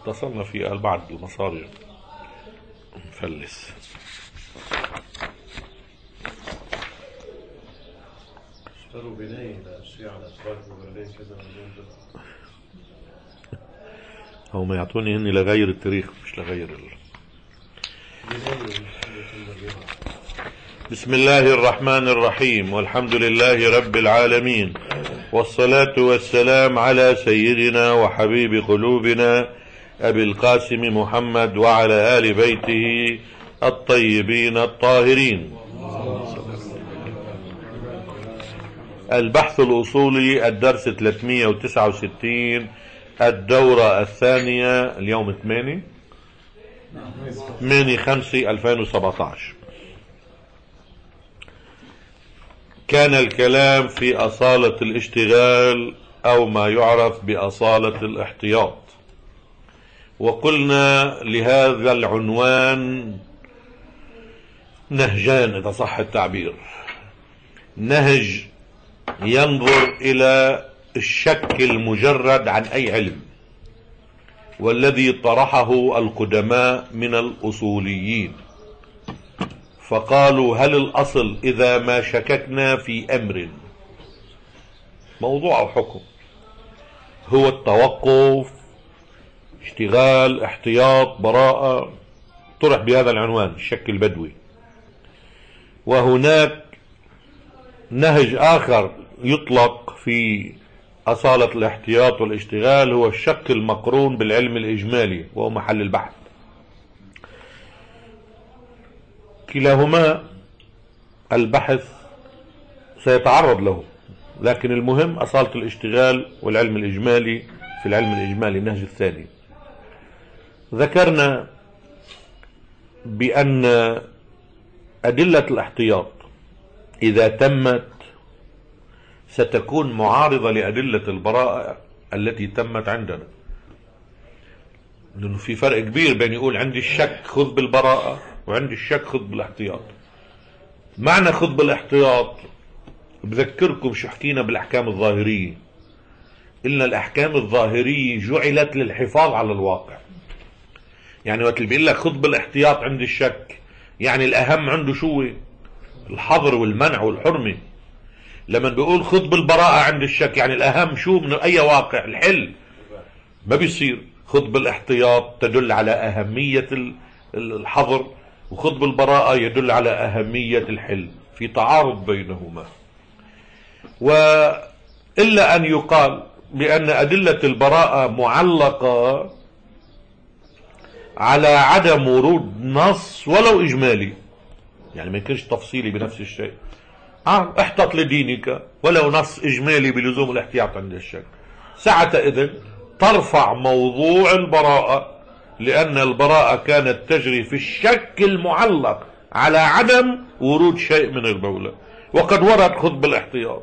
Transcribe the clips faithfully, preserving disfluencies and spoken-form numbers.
اتصلنا في بعض المصادر مفلس. اشتروا بناية للشيعة الأشراك ببرلين كذا مليون دولار. هو ما يعطوني هني لغير التاريخ مش لغير ال... بسم الله الرحمن الرحيم، والحمد لله رب العالمين، والصلاة والسلام على سيدنا وحبيب قلوبنا أبي القاسم محمد وعلى آل بيته الطيبين الطاهرين. البحث الأصولي الدرس ثلاثمئة وتسعة وستين، الدورة الثانية، اليوم ثمانية ثمانية خمسة ألفين وسبعة عشر. كان الكلام في أصالة الاشتغال أو ما يعرف بأصالة الاحتياط، وقلنا لهذا العنوان نهجان إذا صح التعبير. نهج ينظر إلى الشك المجرد عن أي علم، والذي طرحه القدماء من الأصوليين، فقالوا هل الأصل إذا ما شككنا في أمر موضوع أو حكم هو التوقف، اشتغال، احتياط، براءة، طرح بهذا العنوان الشك البدوي. وهناك نهج آخر يطلق في أصالة الاحتياط والاشتغال هو الشك المقرون بالعلم الإجمالي، وهو محل البحث. كلاهما البحث سيتعرض له، لكن المهم أصالة الاشتغال والعلم الإجمالي. في العلم الإجمالي النهج الثاني ذكرنا بأن أدلة الاحتياط إذا تمت ستكون معارضة لأدلة البراءة التي تمت عندنا، لأنه في فرق كبير بين يقول عندي الشك خذ بالبراءة وعندي الشك خذ بالاحتياط. معنى خذ بالاحتياط بذكركم شو حكينا بالأحكام الظاهرية. إن الأحكام الظاهرية جعلت للحفاظ على الواقع. يعني وقت اللي بيقول لك خذ بالاحتياط عند الشك، يعني الأهم عنده شو؟ الحظر والمنع والحرمة. لما بيقول خذ بالبراءة عند الشك، يعني الأهم شو من أي واقع؟ الحل. ما بيصير. خذ بالاحتياط تدل على أهمية الحظر، وخذ بالبراءة يدل على أهمية الحل، في تعارض بينهما. وإلا أن يقال بأن أدلة البراءة معلقة على عدم ورود نص ولو إجمالي، يعني ما يكونش تفصيلي بنفس الشيء. آه احتط لدينك ولو نص إجمالي بلزوم الاحتياط عند الشك. ساعة إذن ترفع موضوع البراءة، لأن البراءة كانت تجري في الشك المعلق على عدم ورود شيء من البولة، وقد ورد خذ بالاحتياط.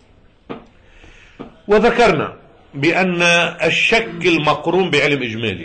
وذكرنا بأن الشك المقرون بعلم إجمالي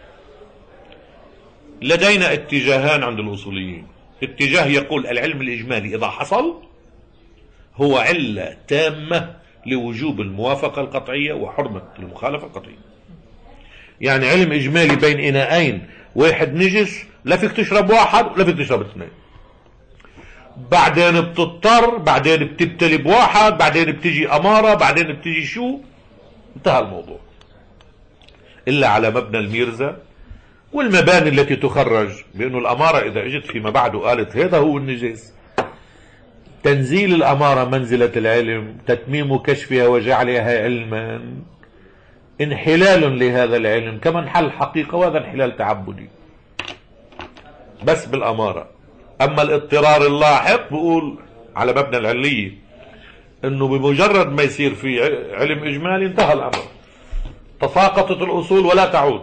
لدينا اتجاهان عند الأصوليين. اتجاه يقول العلم الإجمالي إذا حصل هو علة تامة لوجوب الموافقة القطعية وحرمة المخالفة القطعية. يعني علم إجمالي بين إناءين، واحد نجس لا فيك تشرب واحد ولا فيك تشرب اثنين، بعدين بتضطر، بعدين بتبتلي بواحد، بعدين بتجي أمارة، بعدين بتجي شو، انتهى الموضوع. إلا على مبنى الميرزا والمباني التي تخرج بأنه الأمارة إذا اجت فيما بعد وقالت هذا هو النجس، تنزيل الأمارة منزلة العلم، تتميم كشفها وجعلها علما، انحلال لهذا العلم كما انحل حقيقة، وهذا انحلال تعبدي بس بالأمارة. أما الاضطرار اللاحق بقول على مبنى العلية انه بمجرد ما يصير في علم إجمالي انتهى الأمر، تساقطت الأصول ولا تعود.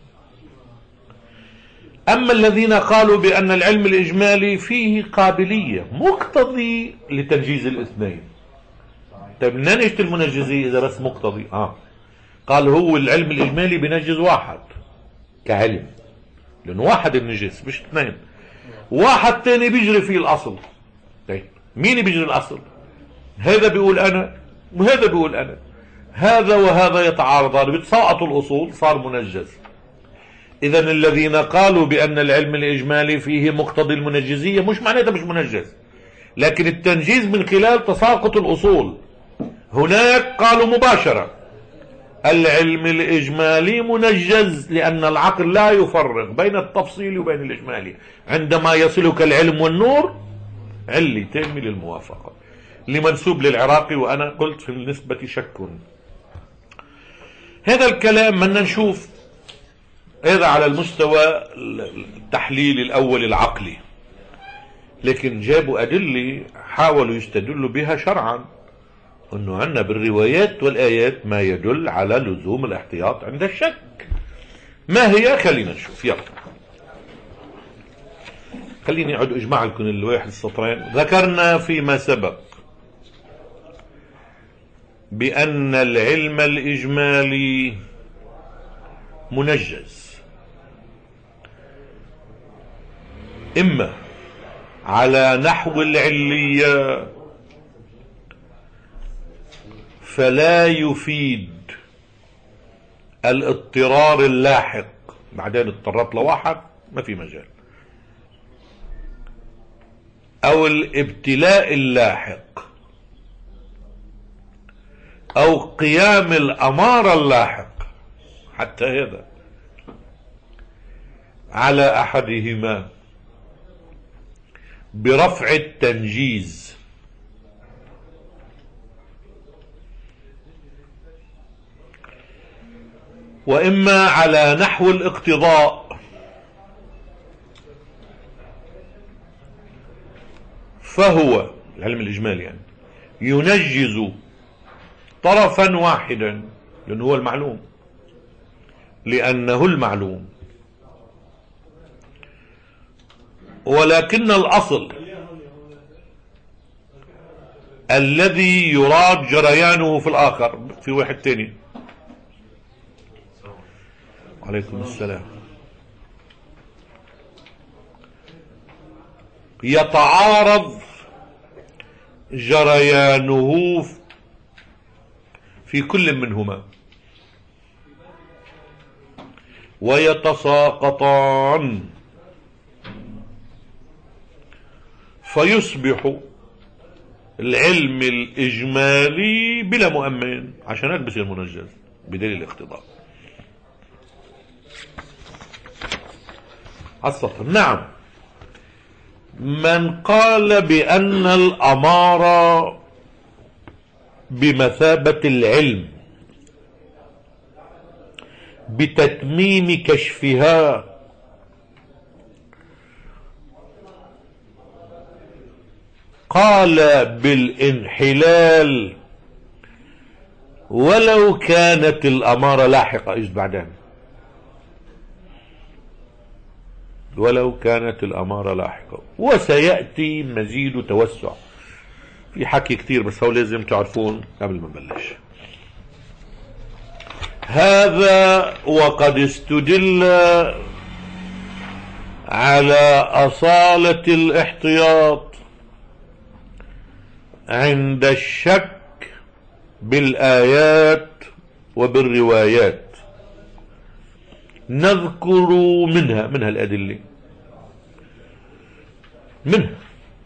أما الذين قالوا بأن العلم الإجمالي فيه قابلية مقتضي لتنجيز الاثنين. طيب منين اجت المنجزية إذا بس مقتضي؟ آه قال هو العلم الإجمالي بنجز واحد كعلم، لأنه واحد النجس مش اثنين، واحد تاني بيجري فيه الأصل. طيب مين بيجري الأصل؟ هذا بيقول أنا وهذا بيقول أنا، هذا وهذا يتعارضان، بتساقط الأصول صار منجز. إذا الذين قالوا بأن العلم الإجمالي فيه مقتضي المنجزية مش معناتها مش منجز، لكن التنجيز من خلال تساقط الأصول. هناك قالوا مباشرة العلم الإجمالي منجز، لأن العقل لا يفرق بين التفصيل وبين الإجمالي. عندما يصلك العلم والنور علي تامي للموافقة. لمنسوب للعراقي، وأنا قلت في النسبة شك. هذا الكلام بدنا نشوف هذا على المستوى التحليل الأول العقلي، لكن جابوا أدلة حاولوا يستدلوا بها شرعا، أنه عندنا بالروايات والآيات ما يدل على لزوم الاحتياط عند الشك. ما هي؟ خلينا نشوف. يلا خليني أعد أجمع لكم الواحد السطرين. ذكرنا فيما سبق بأن العلم الإجمالي منجز، إما على نحو العلية فلا يفيد الاضطرار اللاحق، بعدين اضطرت لواحد ما في مجال، او الابتلاء اللاحق، او قيام الامارة اللاحق، حتى هذا على احدهما برفع التنجيز، واما على نحو الاقتضاء، فهو العلم الاجمالي يعني ينجز طرفا واحدا، لانه هو المعلوم، لانه المعلوم، ولكن الاصل الذي يراد جريانه في الاخر. في واحد تاني. عليكم السلام. يتعارض جريانه في كل منهما ويتساقطان، فيصبح العلم الإجمالي بلا مؤمن، عشان هيك بصير منجز بدليل الاقتضاء. السطر. نعم، من قال بأن الأمارة بمثابة العلم بتتميم كشفها قال بالانحلال ولو كانت الأمارة لاحقة. ايش بعدين؟ ولو كانت الأمارة لاحقة. وسيأتي مزيد توسع في حكي كتير، بس هو لازم تعرفون قبل ما نبلش. هذا وقد استدل على أصالة الاحتياط عند الشك بالآيات وبالروايات. نذكر منها منها الأدلة. منها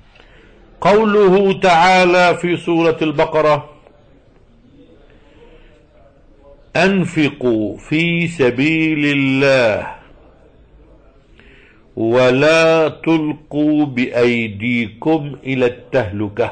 قوله تعالى في سورة البقرة: أنفقوا في سبيل الله ولا تلقوا بأيديكم إلى التهلكة.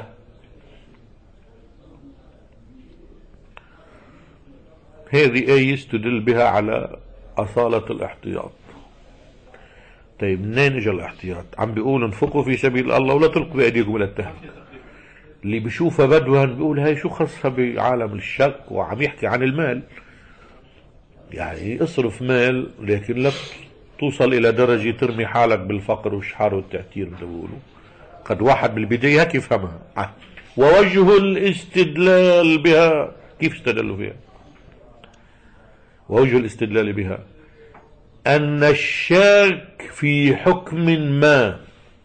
هذه آية يستدل بها على أصالة الاحتياط. طيب منين اجى الاحتياط؟ عم بيقول انفقوا في سبيل الله ولا تلقوا بأيديكم إلى التهلكة. اللي بيشوفها بدوها بيقول هاي شو خصها بعالم الشك، وعم يحكي عن المال. يعني اصرف مال لكن لا توصل إلى درجة ترمي حالك بالفقر والشحار والتأثير مثل ما بيقولوا. قد واحد بالبداية هيك يفهمها. ووجه الاستدلال بها، كيف استدلوا فيها؟ ووجه الاستدلال بها أن الشاك في حكم ما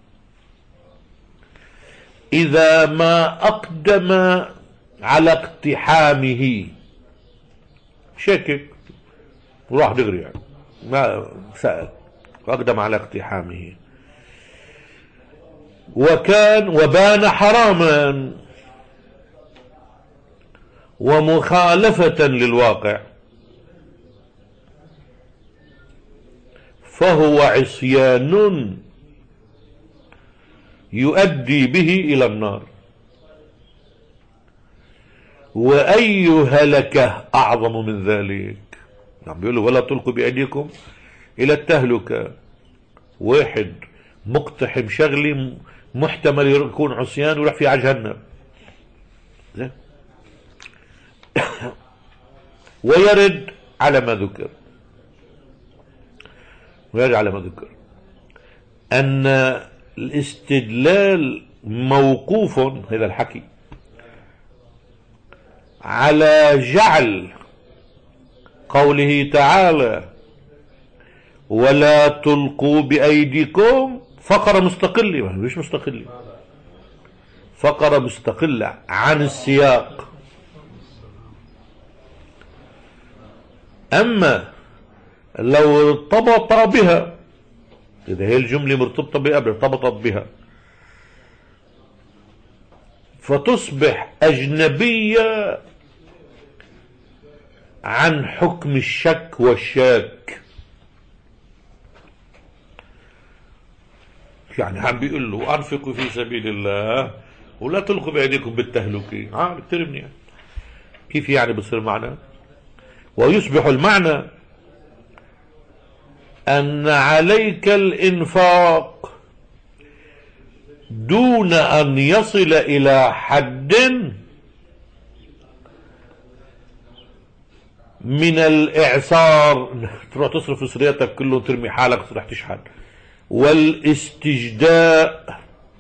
إذا ما أقدم على اقتحامه، شاكك وراح دغري يعني ما سأل وأقدم على اقتحامه، وكان وبان حراما ومخالفة للواقع، فهو عصيان يؤدي به إلى النار. وأي هلكة أعظم من ذلك؟ نعم بيقولوا ولا تلقوا بأيديكم إلى التهلكة. واحد مقتحم شغلي محتمل يكون عصيان ويروح في على جهنم، ويرد على ما ذكر ويرد على ما ذكر أن الاستدلال موقوف، هذا الحكي، على جعل قوله تعالى ولا تلقوا بأيديكم فقرة مستقلة، مش مستقلة، فقرة مستقلة عن السياق. أما لو ارتبط بها، إذا هي الجملة مرتبطة بها ارتبطت بها، فتصبح أجنبية عن حكم الشك والشاك. يعني عم بيقول له أنفقوا في سبيل الله ولا تلقوا بأيديكم بالتهلكة. اه كتير منيح. كيف يعني بصير معنى؟ ويصبح المعنى أن عليك الإنفاق دون أن يصل إلى حد من الإعسار، تروح تصرف سريتك كله ترمي حالك تروح تشحن، والاستجداء،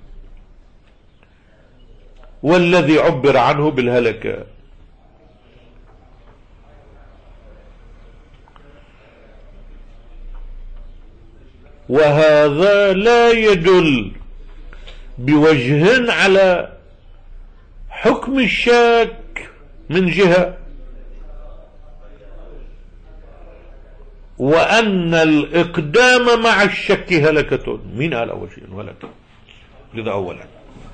والذي عبر عنه بالهلكة. وهذا لا يدل بوجه على حكم الشاك من جهة، وأن الإقدام مع الشك هلكة. مين قال أول شيء هلكة؟ لذا أولا.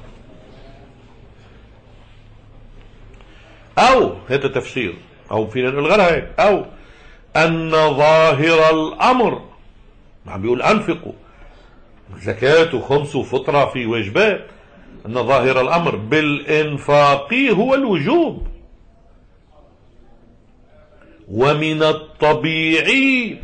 أو هذا تفسير، أو فينا نلغى هيك، أو أن ظاهر الأمر عم بيقول أنفقوا زكاة وخمس وفطرة في واجبات، أن ظاهر الأمر بالإنفاق هو الوجوب، ومن الطبيعي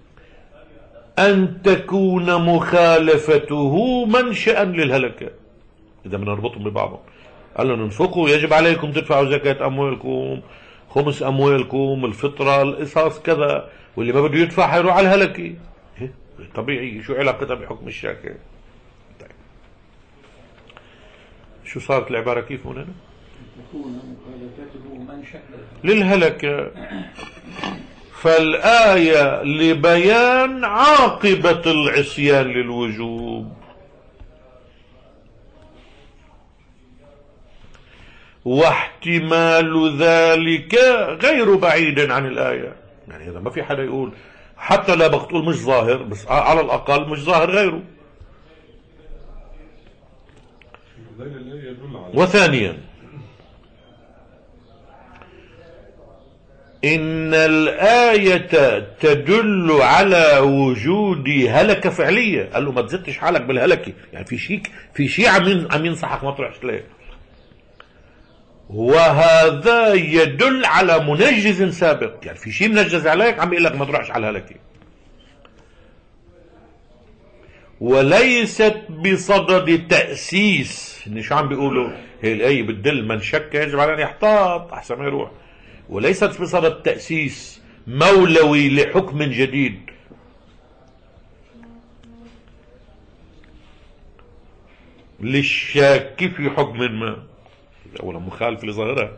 أن تكون مخالفته منشأ للهلكة. إذا بنربطهم ببعضهم، قال لهم انفقوا يجب عليكم تدفعوا زكاة أموالكم، خمس أموالكم، الفطرة، القصاص كذا، واللي ما بده يدفع حيروح على الهلكة. طبيعي. شو علاقتها بحكم الشاكة؟ طيب. شو صارت العبارة كيف هنا؟ تكون مخالفته منشأ للهلكة. فالآية لبيان عاقبة العصيان للوجوب، واحتمال ذلك غير بعيد عن الآية. يعني إذا ما في حدا يقول، حتى لا بقول مش ظاهر، بس على الأقل مش ظاهر غيره. وثانيا إن الآية تدل على وجود هلكة فعلية. قال له ما تزدش حالك بالهلكة، يعني في شيء في شيء عم عم ينصحك ما تروحش ليه. وهذا يدل على منجز سابق، يعني في شيء منجز عليك عم يقول لك ما تروحش على الهلكة، وليست بصدد تأسيس. إن شو عم بيقولوا؟ هي الآية بتدل من شك يجب على أن يحتاط أحسن ما يروح، وليست بصدد تأسيس مولوي لحكم جديد. للشاك في حكم ما، أولا مخالف لظاهرها.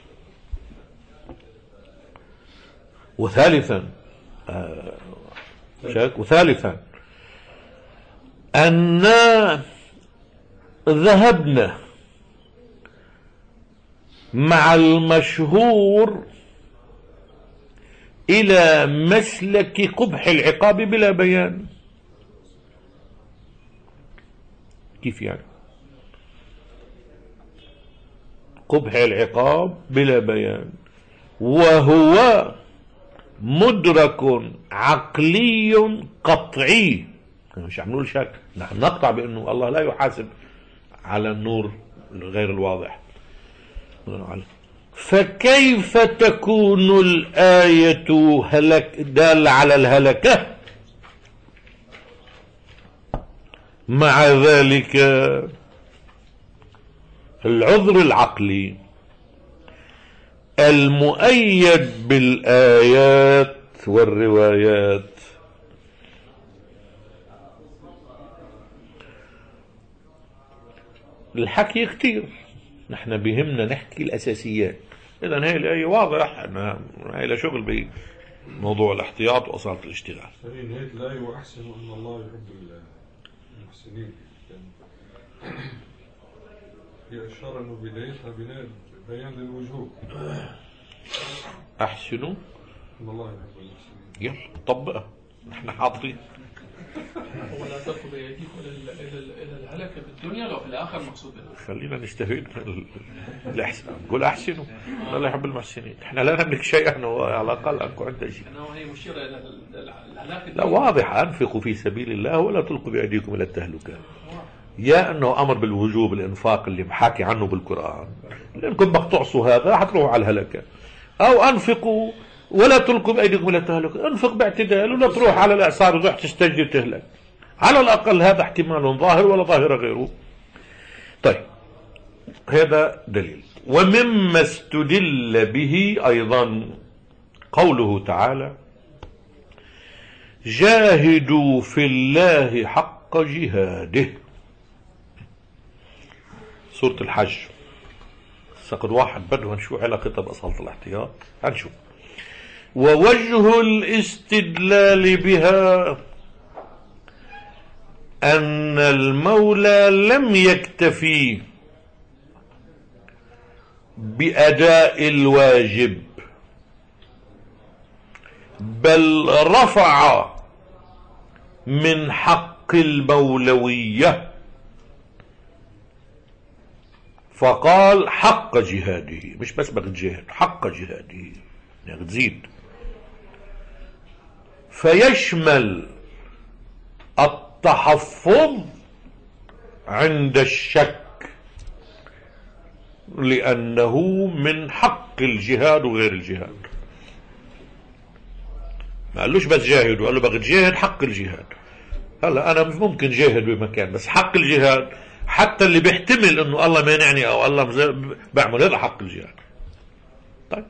وثالثا آه شاك وثالثا أن ذهبنا مع المشهور إلى مسلك قبح العقاب بلا بيان. كيف يعني؟ قبح العقاب بلا بيان، وهو مدرك عقلي قطعي. مش عم نقول شك، نحن نقطع بأنه الله لا يحاسب على النور غير الواضح. فكيف تكون الآية هلك دالة على الهلكة مع ذلك العذر العقلي المؤيد بالآيات والروايات؟ الحكي كتير، نحن بهمنا نحكي الأساسيات. إذن هاي الآية واضح أنها هاي لا شغل بموضوع الاحتياط وأصالة الاشتغال. نهاية الآية وأحسن أن الله يحب المحسنين، هي إشارة أنه بدايتها بناء بيان للوجوب. أحسنوا أن الله يحب المحسنين. يلا طبقها، نحن حاطين ولا تلقوا بأيديكم إلى إلى الهلكة في الدنيا لو في الآخر مقصود. خلينا نستفيد من الإحسان، نقول أحسنوا الله يحب المحسنين. إحنا لا نملك شيئا، على الأقل أنكم عندنا شيء. هي مشيرة إلى الهلاك. لا واضح، أنفقوا في سبيل الله ولا تلقوا بأيديكم إلى التهلكة. يا أنه أمر بالوجوب الإنفاق اللي محاكي عنه بالقرآن، لأنكم بقطعصوا هذا حتروحوا على الهلكة، أو أنفقوا ولا تلقوا بأيديكم إلى التهلكة، انفق باعتدال ولا تروح على الإعصار وتروح تستجدي تهلك. على الأقل هذا احتمال ظاهر ولا ظاهر غيره. طيب هذا دليل. ومما استدل به أيضا قوله تعالى جاهدوا في الله حق جهاده، سورة الحج. سقد واحد بده نشوف علاقتها بأصالة الاحتياط، هنشوف. ووجه الاستدلال بها أن المولى لم يكتفي بأداء الواجب، بل رفع من حق المولوية فقال حق جهاده، مش بس بتجاهد، حق جهاده يعني تزيد، فيشمل التحفظ عند الشك لأنه من حق الجهاد وغير الجهاد. ما قالوش بس جاهد، وقال له بغي تجاهد حق الجهاد. هلا أنا مش ممكن جاهد بمكان، بس حق الجهاد حتى اللي بيحتمل انه الله مانعني او الله بعمل هذا حق الجهاد. طيب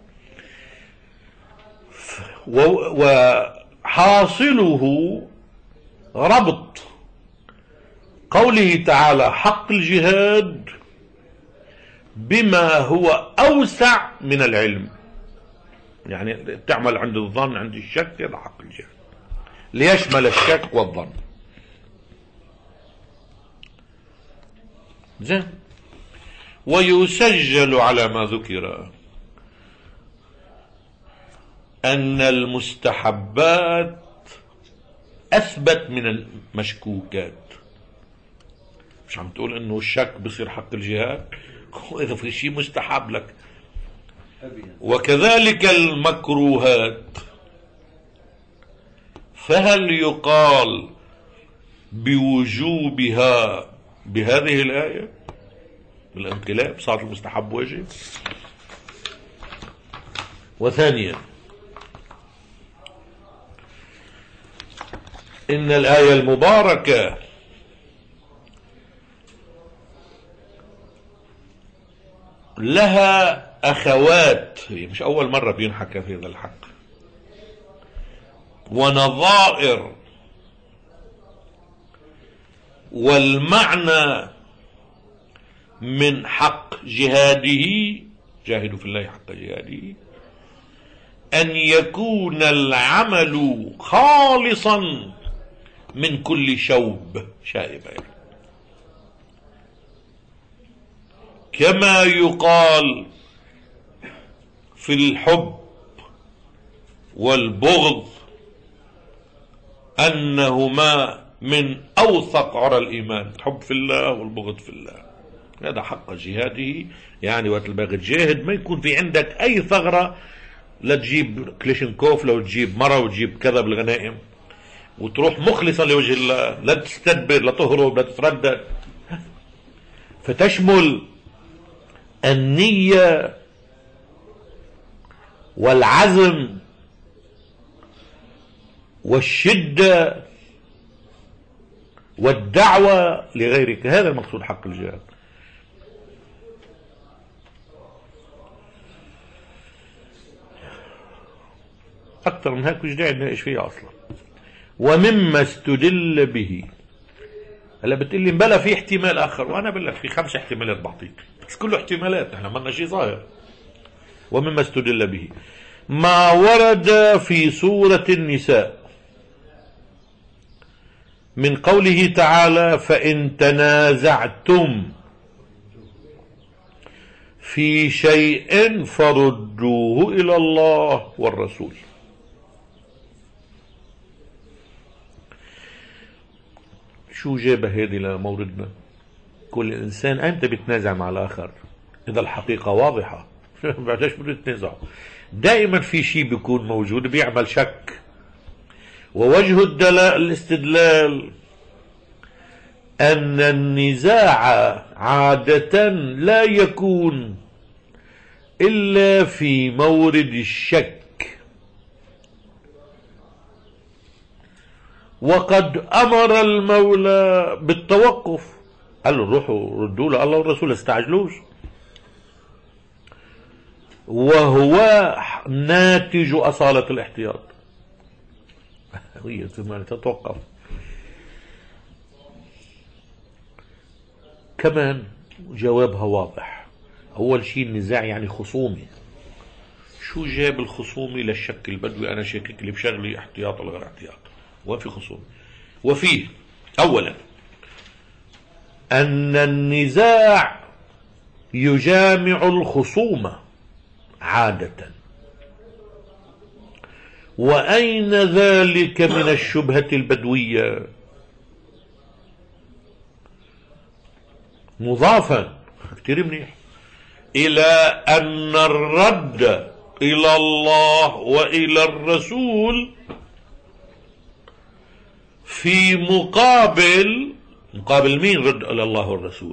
وحاصله ربط قوله تعالى حق الجهاد بما هو أوسع من العلم، يعني تعمل عند الظن عند الشك، هذا حق الجهاد ليشمل الشك والظن. زين. ويسجل على ما ذكر أن المستحبات أثبت من المشكوكات. مش عم تقول إنه الشك بصير حق الجهاد إذا في شيء مستحب لك. وكذلك المكروهات، فهل يقال بوجوبها بهذه الآية بالانقلاب صار المستحب واجب؟ وثانيا إن الآية المباركة لها أخوات، هي مش أول مرة بينحكى في هذا الحق، ونظائر، والمعنى من حق جهاده، جاهدوا في الله حق جهاده، أن يكون العمل خالصا من كل شوب شائبة، كما يقال في الحب والبغض أنهما من أوثق عرى الإيمان، الحب في الله والبغض في الله. هذا حق جهاده. يعني وقت الباغي تجاهد ما يكون في عندك أي ثغرة، لا تجيب كليشنكوف، لو تجيب مرة وتجيب كذا بالغنائم، وتروح مخلصا لوجه الله، لا تستدبر، لا تهرب، لا تتردد. فتشمل النية والعزم والشدة والدعوة لغيرك. هذا المقصود حق الجهاد. أكثر من هيك مش داعي نناقش فيها أصلا. ومما استدل به، هلا بتقول لي بلا في احتمال آخر، وأنا بقول لك في خمس احتمالات بعطيك، بس كله احتمالات، نحن ما لنا شيء ظاهر. ومما استدل به ما ورد في سورة النساء من قوله تعالى: فإن تنازعتم في شيء فردوه إلى الله والرسول. شو جاب هذه لموردنا؟ كل إنسان أنت بتنازع مع الآخر إذا الحقيقة واضحة. بعدش بده يتنازع. دائما في شيء بيكون موجود بيعمل شك. ووجه الدلاء الاستدلال أن النزاع عادة لا يكون إلا في مورد الشك، وقد أمر المولى بالتوقف، قال له روحوا ردوا له الله والرسول، استعجلوش. وهو ناتج أصالة الاحتياط. هي ثم تتوقف. كمان جوابها واضح. أول شيء النزاع يعني خصومي. شو جاب الخصومي للشك البدوي؟ أنا شاكك لي بشغلي احتياط ولا غير احتياط، وفي خصومي. وفيه أولا أن النزاع يجامع الخصومة عادة. وأين ذلك من الشبهة البدوية؟ مضافا كتير منيح إلى أن الرد إلى الله وإلى الرسول في مقابل مقابل مين رد إلى الله والرسول؟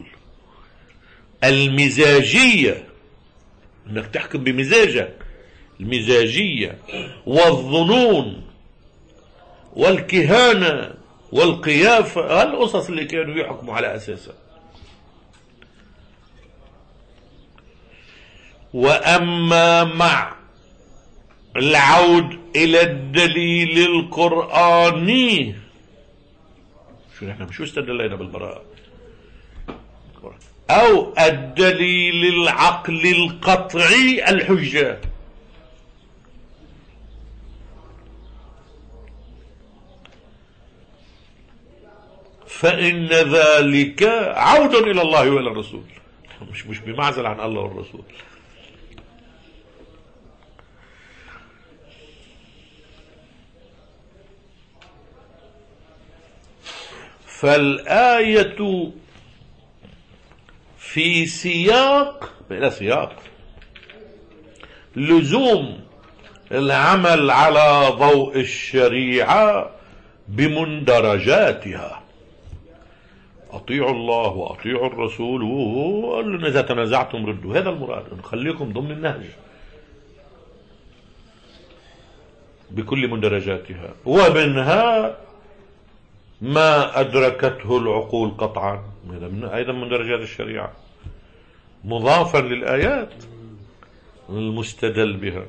المزاجية، انك تحكم بمزاجك، المزاجية والظنون والكهانة والقيافة، هالقصص اللي كانوا يحكموا على أساسها. وأما مع العود إلى الدليل القرآني، شو نحن شو استدلينا بالبراءة؟ أو الدليل العقلي القطعي الحجة، فإن ذلك عود إلى الله وإلى الرسول، مش مش بمعزل عن الله والرسول. فالآية في سياق بلا سياق لزوم العمل على ضوء الشريعة بمندرجاتها. أطيعوا الله وأطيعوا الرسول، وقال إذا تنازعتم ردوا. هذا المراد، نخليكم ضمن النهج بكل مندرجاتها، ومنها ما أدركته العقول قطعا، هذا من أيضا من درجات الشريعة، مضافا للآيات المستدل بها.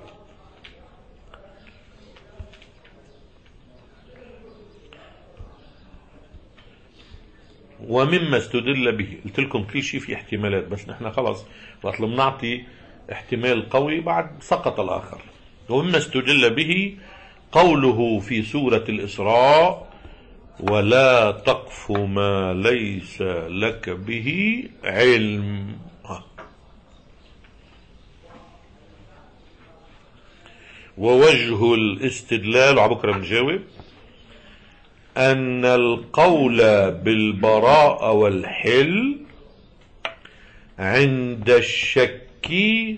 ومما استدل به، قلت لكم كل شيء في احتمالات، بس نحن خلاص وقت لما نعطي احتمال قوي بعد سقط الآخر. ومما استدل به قوله في سورة الإسراء: ولا تقف ما ليس لك به علم. ووجه الاستدلال، وعبكرة بنجاوب، أن القول بالبراءة والحل عند الشك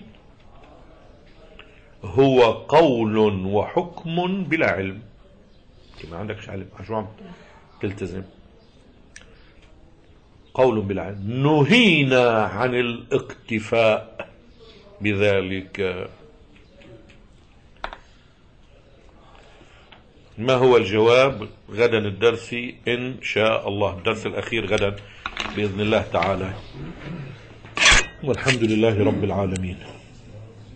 هو قول وحكم بلا علم. ما عندكش علم، شو عم تلتزم؟ قول بلا علم. نهينا عن الاقتفاء بذلك. ما هو الجواب؟ غدا الدرس إن شاء الله، الدرس الأخير غدا بإذن الله تعالى، والحمد لله رب العالمين.